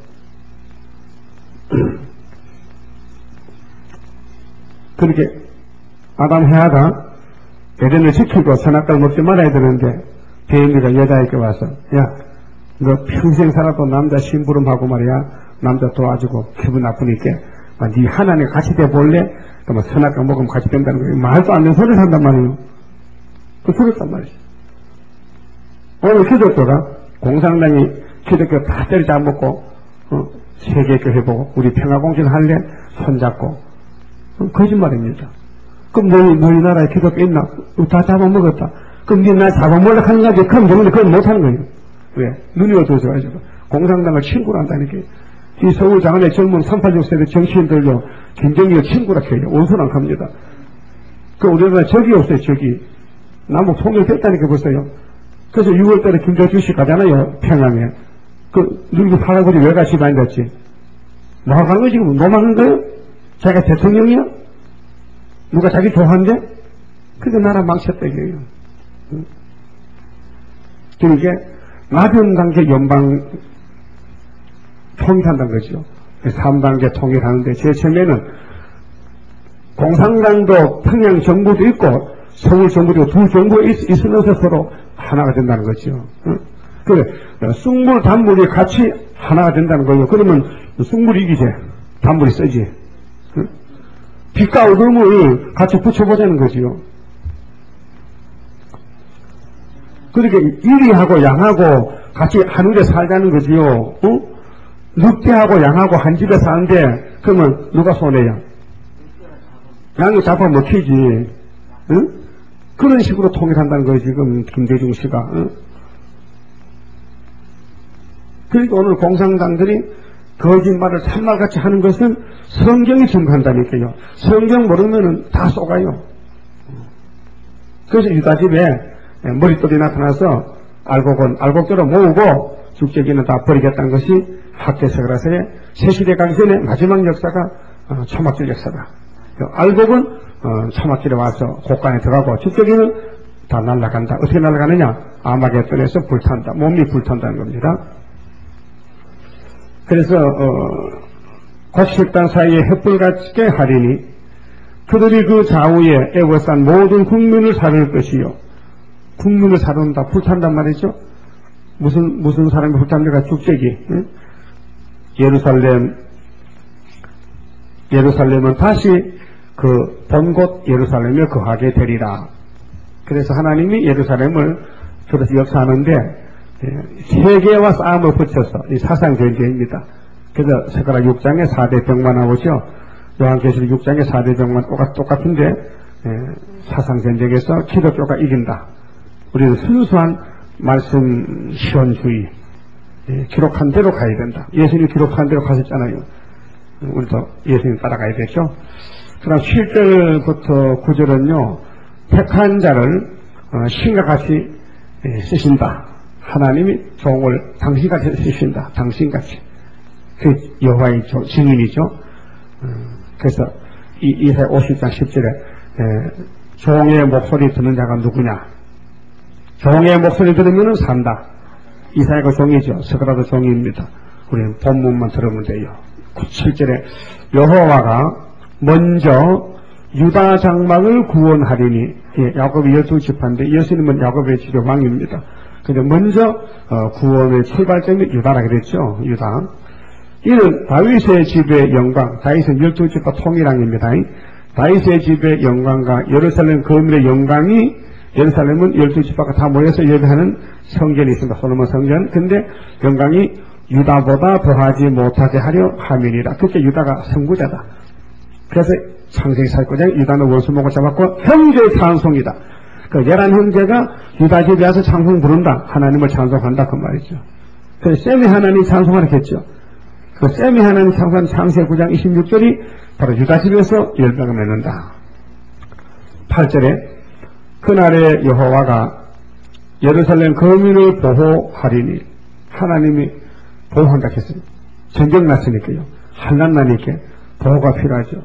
그렇게 아담 해하가 에덴을 지키고 선악과를 먹지 말아야 되는데 뱀이가 여자에게 와서 야, 너 평생 살아도 남자 심부름하고 말이야. 남자 도와주고 기분 나쁘니까 네 하나님 같이 돼볼래? 그러면 선악과 먹으면 같이 된다는 거예요. 말도 안 되는 소리를 한단 말이에요. 그 죽였단 말이죠. 오늘 기독교가 공산당이 기독교 다 때려잡아먹고 세계교회 보고 우리 평화공신 할래? 손잡고 거짓말입니다. 그럼 너희 나라에 기독교 있나? 다 잡아먹었다. 그럼 네 잡아먹으려고 하는 거지. 그럼 너희는 그건 못하는 거예요. 왜? 눈이 어두워져가지고 공산당을 친구로 한다니까. 이 서울 장안의 젊은 386세대 정치인들요 김정일을 친구라 해요. 원수랑 합니다. 그 우리나라 적이 없어요. 적이. 남북 통일됐다니까 보세요. 그래서 6월달에 김정주 씨 가잖아요. 평양에. 그 누구 할아버지 외가시 많이 갔지. 뭐 하는 거지? 지금 노망한 거예요? 자기가 대통령이야? 누가 자기 좋아한대? 그게 나라 망쳤다 이거예요. 그러니까 낮은 단계 연방 통일한다는 거죠. 3단계 통일하는데 제일 처음에는 공산당도 평양 정부도 있고 서울 정부도 두 정부가 있으면서 서로 하나가 된다는 거죠. 그래, 쑥물, 단물이 같이 하나가 된다는 거예요. 그러면 쑥물이 이기지, 단물이 쓰지. 빛과 어둠을 같이 붙여보자는 거지요. 그렇게 이리하고 양하고 같이 하늘에 살자는 거지요. 늑대하고 양하고 한 집에 사는데 그러면 누가 손해야? 양이 잡아먹히지. 응? 그런 식으로 통일한다는 거예요. 지금 김대중 씨가. 응? 그러니까 오늘 공산당들이 거짓말을 참말같이 하는 것은 성경이 증거한다니까요. 성경 모르면은 다 속아요. 그래서 유다집에 머릿돌이 나타나서 알곡들을 모으고 죽제기는 다 버리겠다는 것이 학계서라서의 새시대 강선의 마지막 역사가 초막질 역사다. 알곡은 초막질에 와서 곡간에 들어가고 죽제기는 다 날아간다. 어떻게 날아가느냐? 아마겟돈에서 불탄다. 몸이 불탄다는 겁니다. 그래서 곡식단 사이에 횃불같게 하리니 그들이 그 좌우에 애워싼 모든 국민을 사를 것이요. 국민을 사른다. 불탄단 말이죠. 무슨 사람이 불탄데가 죽제기. 응? 예루살렘은 다시 그 본곳 예루살렘에 거하게 되리라. 그래서 하나님이 예루살렘을 들어서 역사하는데 세계와 싸움을 붙여서 이 사상전쟁입니다. 그래서 스가랴 6장에 4대 병만 나오죠. 요한계시록 6장에 4대 병만 똑같은데 사상전쟁에서 기독교가 이긴다. 우리는 순수한 말씀 시온주의 기록한 대로 가야 된다. 예수님이 기록한 대로 가셨잖아요. 우리도 예수님 따라가야 되죠. 그럼 7절부터 9절은요. 택한 자를 신과같이 쓰신다. 하나님이 종을 당신같이 쓰신다. 당신같이. 그 여호와의 증인이죠. 그래서 이사야 50장 10절에 종의 목소리 듣는 자가 누구냐. 종의 목소리 들으면 산다. 이사야가 종이죠. 스가랴도 종입니다. 우리는 본문만 들으면 돼요. 7절에 여호와가 먼저 유다 장막을 구원하리니, 야곱이 12지파인데 예수님은 야곱의 지조 왕입니다. 근데 먼저 구원의 출발점이 유다라 그랬죠. 유다. 이는 다윗의 집의 영광, 다윗은 12지파 통일왕입니다. 다윗의 집의 영광과 예루살렘 거민의 영광이, 예루살렘은 12지파가 다 모여서 예배하는 성전이 있습니다. 솔로몬 성전. 근데 영광이 유다보다 더하지 못하게 하려 함이니라. 그때 유다가 선구자다. 그래서 창세기 49장 유다는 원수목을 잡았고 형제의 찬송이다. 그 11형제가 유다 집에 와서 찬송 부른다. 하나님을 찬송한다. 그 말이죠. 그래서 셈이 하나님 찬송하라 했죠. 그 셈이 하나님 찬송한 창세기 9장 26절이 바로 유다 집에서 열매가 맺는다. 8절에 그날에 여호와가 예루살렘 거민을 보호하리니 하나님이 보호한다 했어요. 전쟁 났으니까요. 한난 나니까 보호가 필요하죠.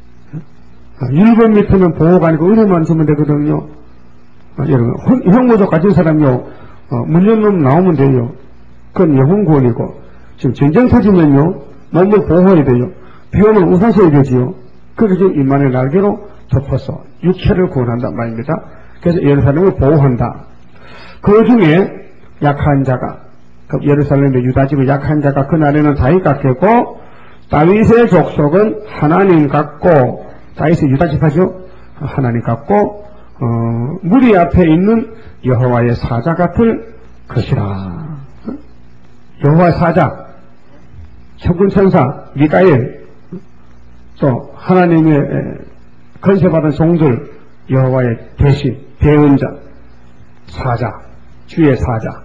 일본 밑에는 보호가 아니고 은혜만 주면 되거든요. 여러분, 형무도 가진 사람요, 문연놈 나오면 돼요. 그건 영혼 구원이고, 지금 전쟁 터지면요, 몸을 보호해야 돼요. 비 오면 우산 써야 되지요. 그게 지금 인만의 날개로 덮어서 육체를 구원한단 말입니다. 그래서 예루살렘을 보호한다. 그 중에 약한 자가, 예루살렘의 유다집의 약한 자가 그날에는 다윗 같겠고, 다윗의 족속은 하나님 같고, 다윗의 유다집 하죠? 하나님 같고, 무리 앞에 있는 여호와의 사자 같을 것이라. 여호와의 사자, 천군천사, 미가엘, 또 하나님의 건세받은 종들, 여호와의 대신, 대언자, 사자, 주의 사자.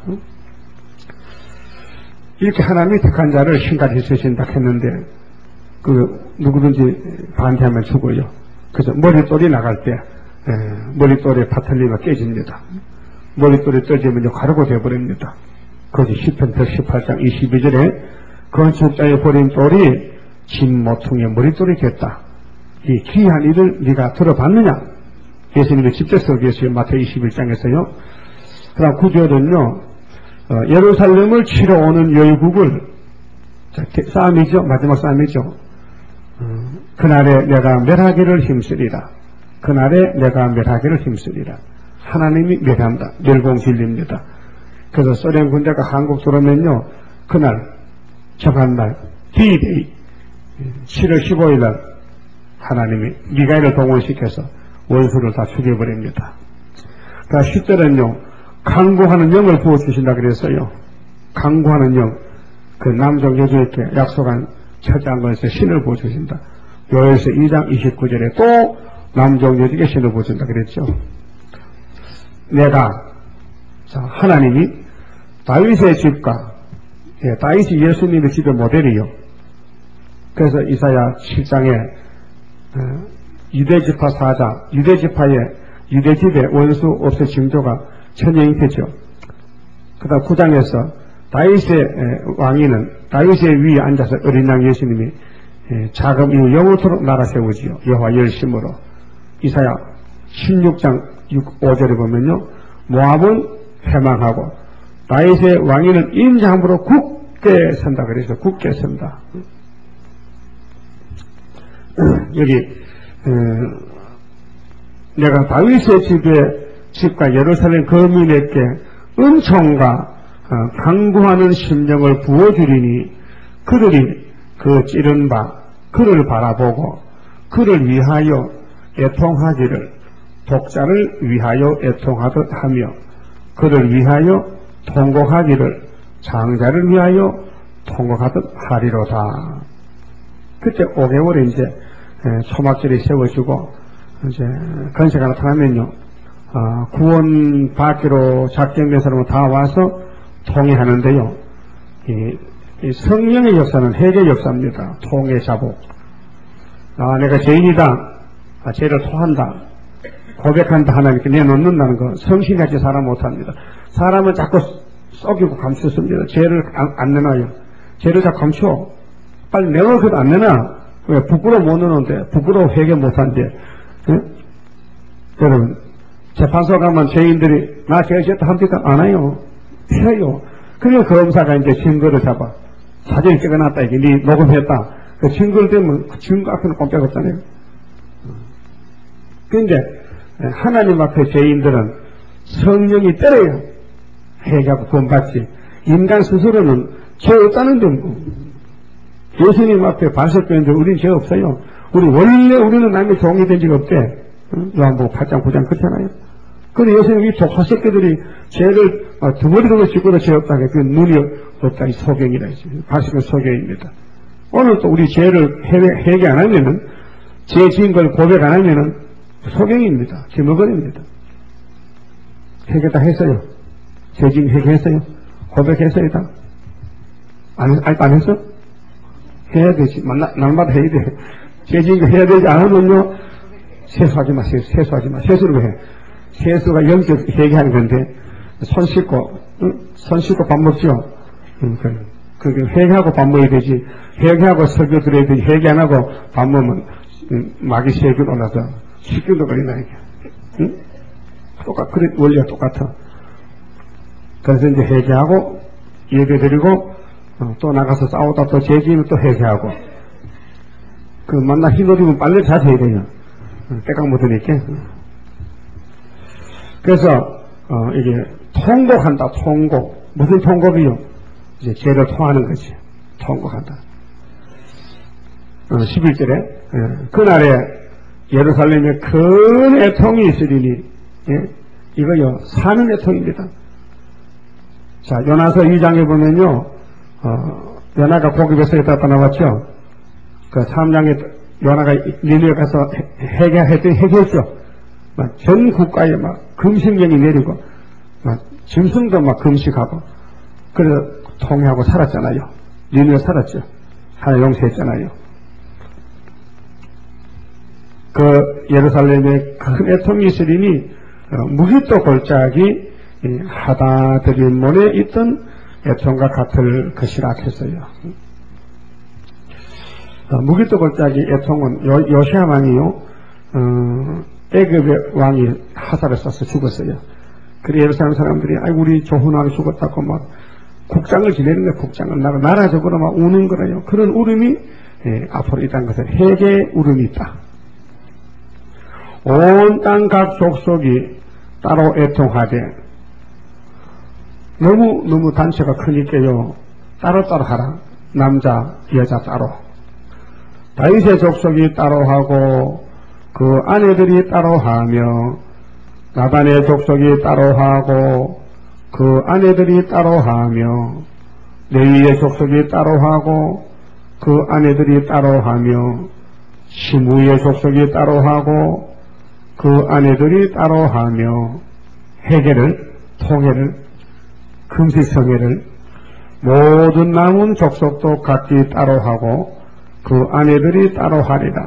이렇게 하나님이 택한 자를 신까지 쓰신다 했는데, 누구든지 반대하면 죽어요. 그래서 머릿돌이 나갈 때, 머릿돌에 파틀리가 깨집니다. 머릿돌이 떨어지면 가루가 되어버립니다. 그것이 시편 118장 22절에 건축자의 버린 돌이 진 모퉁이의 머릿돌이 됐다. 이 귀한 일을 네가 들어봤느냐? 예수님이 직접 써 계세요. 마태복음 21장에서요. 그 다음 9절은요. 예루살렘을 치러 오는 열국을, 싸움이죠. 마지막 싸움이죠. 그날에 내가 멸하기를 힘쓰리라. 그날에 내가 멸하기를 힘쓰리라. 하나님이 멸한다. 멸공진리입니다. 그래서 소련 군대가 한국 들어오면요, 그날 정한 날 D-Day 7월 15일 날 하나님이 미가엘을 동원시켜서 원수를 다 죽여버립니다. 그러니까 10절은요, 강구하는 영을 부어주신다 그랬어요. 강구하는 영, 그 남종 여주에게 약속한 처장관에서 신을 부어주신다. 요엘서 2장 29절에 또 남종 여주에게 신을 부어준다 그랬죠. 내가, 하나님이 다윗의 집과, 다윗이 예수님의 집의 모델이요. 그래서 이사야 7장에 유대지파 사자, 유대집의 원수 없의 징조가 천여잉태죠. 그 다음 9장에서 다윗의 왕위는 다윗의 위에 앉아서 어린 양 예수님이 자금 이후 영원토록 나라 세우지요. 여호와 열심으로. 이사야 16장 5절에 보면요, 모압은 패망하고 다윗의 왕위는 인자함으로 굳게 선다 그래서 굳게 선다. 여기 내가 다윗의 집과 예루살렘 거민에게 은총과 강구하는 심령을 부어주리니 그들이 그 찌른 바 그를 바라보고 그를 위하여 애통하기를 독자를 위하여 애통하듯 하며 그를 위하여 통곡하기를 장자를 위하여 통곡하듯 하리로다. 그때 5개월에 이제 초막절이 세워지고 이제 건세가 나타나면요, 구원 받기로 작정된 사람은 다 와서 통회하는데요. 이 성령의 역사는 회개 역사입니다. 통회 자복. 내가 죄인이다. 죄를 토한다. 고백한다. 하나님께 내놓는다는 거 성신같이 살아 못합니다. 사람은 자꾸 썩이고 감추습니다. 죄를 안 내놔요. 죄를 자꾸 감춰. 빨리 내놓고도 안 내놔. 왜? 부끄러워 못 내놓는데, 부끄러워 회개 못한대. 여러분, 재판소 가면 죄인들이 나 죄졌다 합니까? 안 해요. 해요. 그래서 검사가 이제 증거를 잡아. 사진을 찍어놨다. 이게 네 녹음했다. 그 증거를 대면 그 증거 앞에는 꼼짝 없잖아요. 그런데 하나님 앞에 죄인들은 성령이 때려요. 회개하고 구원받지. 인간 스스로는 죄 없다는데 뭐. 예수님 앞에 발석되는데 우리는 죄 없어요. 우리는 남의 종이 된 적 없대. 요한복음 8장 9장 그렇잖아요. 근데 요새는 이 독사 새끼들이 죄를 덩어리로 짓고도 죄 없다게 그 눈이 없다. 이 소경이라 했죠. 가식은 소경입니다. 오늘 또 우리 죄를 회개 안 하면은 죄 지은 걸 고백 안 하면은 소경입니다. 제목은입니다. 회개 다 했어요. 죄 지은 회개했어요. 고백했어요 다. 안 했어? 해야 되지. 날마다 해야 돼. 죄 지은 거 해야 되지 않으면요. 세수하지 마. 세수하지 마. 세수를 왜 해? 세수가 영적 회개하는 건데 손 씻고 밥 먹죠. 그게 회개하고 밥 먹어야 되지. 회개하고 설교 들어야 되지. 회개 안 하고 밥 먹으면 마귀 세균 올라서 식균도 걸린다 이게. 응? 그래 원리가 똑같아. 그래서 이제 회개하고 예배드리고 또 나가서 싸우다 또 죄지면 또 회개하고 그 만나 휘둘리면 빨리 자세히 돼요. 때가 묻으니까. 그래서 이게 통곡한다. 통곡. 무슨 통곡이요? 이제 죄를 토하는 거지. 통곡한다. 11절에 그날에 예루살렘에 큰 애통이 있으리니 이거요 사는 애통입니다. 자 요나서 2장에 보면요 요나가 고기뱃속에 다 나왔죠. 그 3장에 요나가 니느웨 가서 회개했죠. 전 국가에 막 금식령이 내리고 막 짐승도 막 금식하고 그래서 통회하고 살았잖아요. 니느웨 살았죠. 하나 용서했잖아요. 그 예루살렘에 큰 애통이 있으리니 무기또 골짜기 하다드림몬에 있던 애통과 같을 것이라 했어요. 무기또 골짜기 애통은 요시야 왕이요 애굽의 왕이 화살을 쏴서 죽었어요. 그래 예루살렘 사람들이 아이고 우리 좋은 왕이 죽었다고 막 국장을 지내는 거예요. 국장을 나라적으로 막 우는 거라요. 그런 울음이 앞으로 있다는 것은 회개의 울음이 있다. 온 땅 각 족속이 따로 애통하되 너무 단체가 크니까요 따로따로 하라. 남자 여자 따로 다윗의 족속이 따로 하고 그 아내들이 따로 하며 나단의 족속이 따로 하고 그 아내들이 따로 하며 레위의 족속이 따로 하고 그 아내들이 따로 하며 시므의 족속이 따로 하고 그 아내들이 따로 하며 회개를 통회를 금식성회를 모든 남은 족속도 각기 따로 하고 그 아내들이 따로 하리라.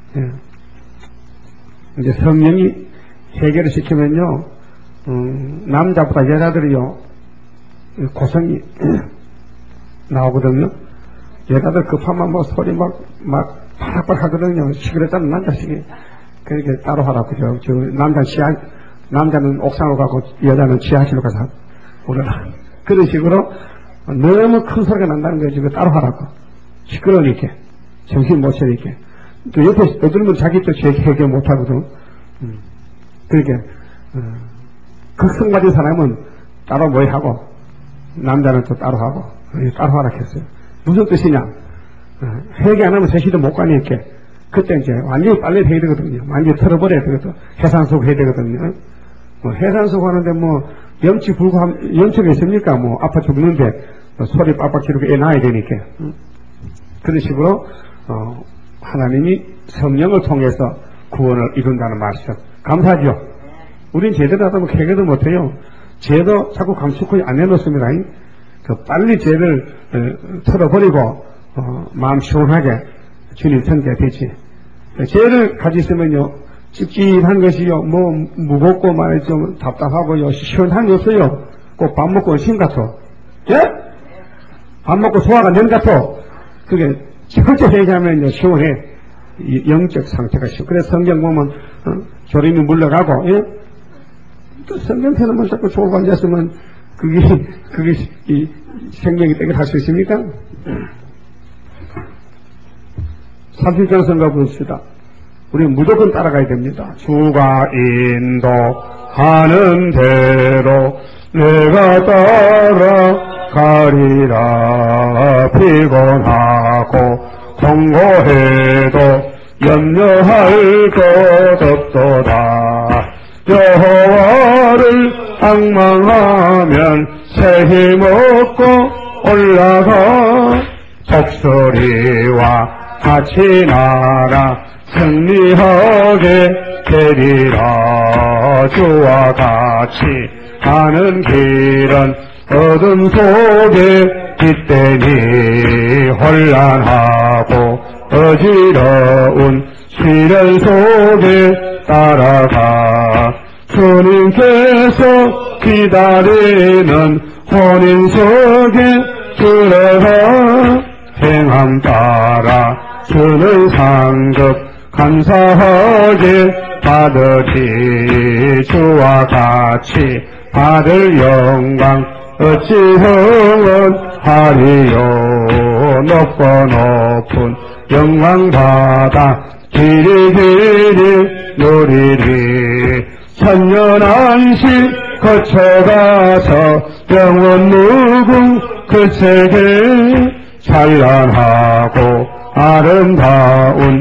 이제 성령이 회개를 시키면요 남자보다 여자들이요 고성이 나오거든요. 여자들 급하면 뭐 소리 막 파락파락 하거든요. 시끄럽다는 남자식이. 그렇게 따로 하라고 그죠. 남자는 옥상으로 가고 여자는 지하실로 가서 오르라. 그런 식으로 너무 큰 소리가 난다는 거죠. 그 따로 하라고. 시끄러우니까. 정신 못 차리니까. 또 옆에 떠들면 자기 또 해결 못 하거든. 그러니까, 극성 가진 사람은 따로 뭐 하고, 남자는 또 따로 하고, 따로 하라 했어요. 무슨 뜻이냐? 회개 안 하면 제시도 못 가니까. 그때 이제 완전히 빨리 해야 되거든요. 완전히 털어버려야 되거든. 해산속 해야 되거든요. 해산속 하는데 염치가 있습니까? 아파 죽는데, 소리 빡빡 지르고 애 낳아야 되니까. 그런 식으로, 하나님이 성령을 통해서 구원을 이룬다는 말이죠. 감사하죠? 우린 제대로 하다 보면 회개도 못해요. 죄도 자꾸 감추고 안 해놓습니다. 빨리 죄를 털어버리고, 마음 시원하게 주님 성게 되지. 죄를 가지고 있으면요, 찝찝한 것이요, 무겁고 말이죠, 답답하고요, 시원한 게 없어요. 꼭 밥 먹고 심 같아. 예? 밥 먹고 소화가 된 같아. 그게 절대 회개하면요, 시원해. 영적 상태가 시원. 그래서 성경 보면, 졸음이 물러가고, 예? 또 성경 펴놓으면 자꾸 졸고 앉았으면, 그게, 생명이 되게 할 수 있습니까? 30절 성가 부릅시다. 우리는 무조건 따라가야 됩니다. 주가 인도하는 대로 내가 따라가리라. 피곤하고 통고해도 염려할 것 없도다. 여호와 방망하면 새 힘 얻고 올라가 목소리와 같이 나가 승리하게 되리라. 주와 같이 가는 길은 어둠 속에 빗대니 혼란하고 어지러운 시련 속에 따라가 주님께서 기다리는 혼인석에 들어가 행함 따라 주는 상급 감사하게 받으리. 주와 같이 받을 영광 어찌 흥언하리요. 높고 높은 영광 받아 길이 누리리. 천년안식 거쳐가서 영원 무궁 그 세계 찬란하고 아름다운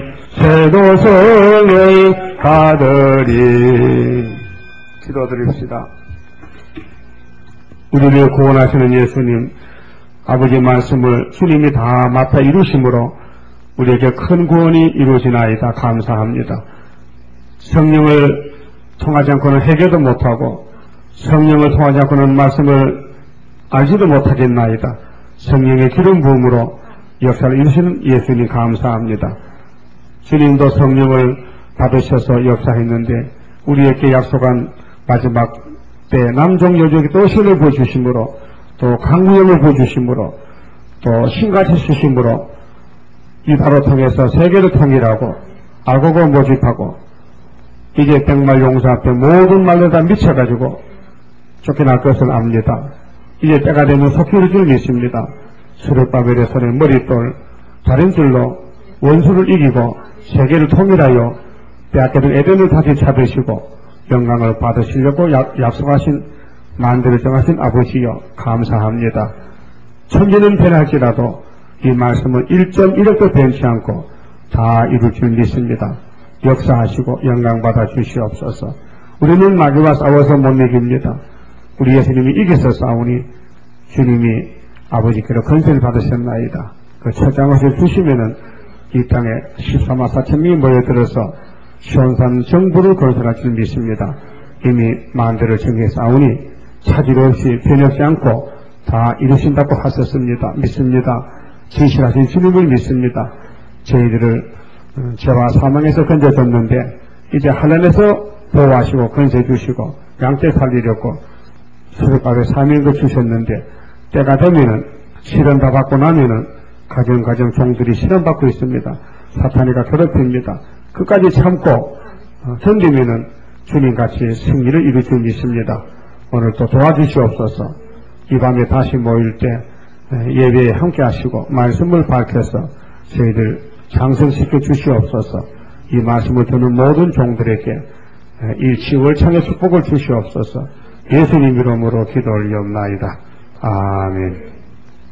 새도성을 받으리. 기도드립시다. 우리를 구원하시는 예수님, 아버지 말씀을 주님이 다 맡아 이루심으로 우리에게 큰 구원이 이루어지나이다. 감사합니다. 성령을 통하지 않고는 회개도 못하고 성령을 통하지 않고는 말씀을 알지도 못하겠나이다. 성령의 기름 부음으로 역사를 이루시는 예수님 감사합니다. 주님도 성령을 받으셔서 역사했는데 우리에게 약속한 마지막 때 남종 여종이 또 신을 부어주심으로 또 강구형을 부어주심으로 또 신같이 주심으로 이 바로 통해서 세계를 통일하고 악어고 모집하고 이제 백말 용사 앞에 모든 말로 다 미쳐가지고 쫓겨날 것을 압니다. 이제 때가 되면 속히 이룰 줄 믿습니다. 수르바벨의 손에 머릿돌 다른 줄로 원수를 이기고 세계를 통일하여 빼앗겨둔 에덴을 다시 찾으시고 영광을 받으시려고 약속하신 만대를 정하신 아버지여 감사합니다. 천지는 변할지라도 이 말씀은 1.1억도 변치 않고 다 이룰 줄 믿습니다. 역사하시고 영광 받아 주시옵소서. 우리는 마귀와 싸워서 못 이깁니다. 우리 예수님이 이겨서 싸우니 주님이 아버지께로 건세를 받으셨나이다. 그 첫장을 주시면은 이 땅에 14만 4천 명이 모여들어서 시온산 정부를 건설할 줄 믿습니다. 이미 만대를 정해 싸우니 차질 없이 변하지 않고 다 이루신다고 하셨습니다. 믿습니다. 진실하신 주님을 믿습니다. 저희들을 죄와 사망에서 건져줬는데 이제 하늘에서 보호하시고 건세 주시고 양떼 살리려고 수르밥에 사명도 주셨는데 때가 되면은 실현 다 받고 나면은 가정 종들이 실현받고 있습니다. 사탄이가 괴롭힙니다. 끝까지 참고 견디면은 주님같이 승리를 이룰 줄 믿습니다. 오늘 또 도와주시옵소서. 이 밤에 다시 모일 때 예배에 함께 하시고 말씀을 밝혀서 저희들 장성시켜 주시옵소서. 이 말씀을 듣는 모든 종들에게 이 10월창의 축복을 주시옵소서. 예수님 이름으로 기도 올리옵나이다. 아멘.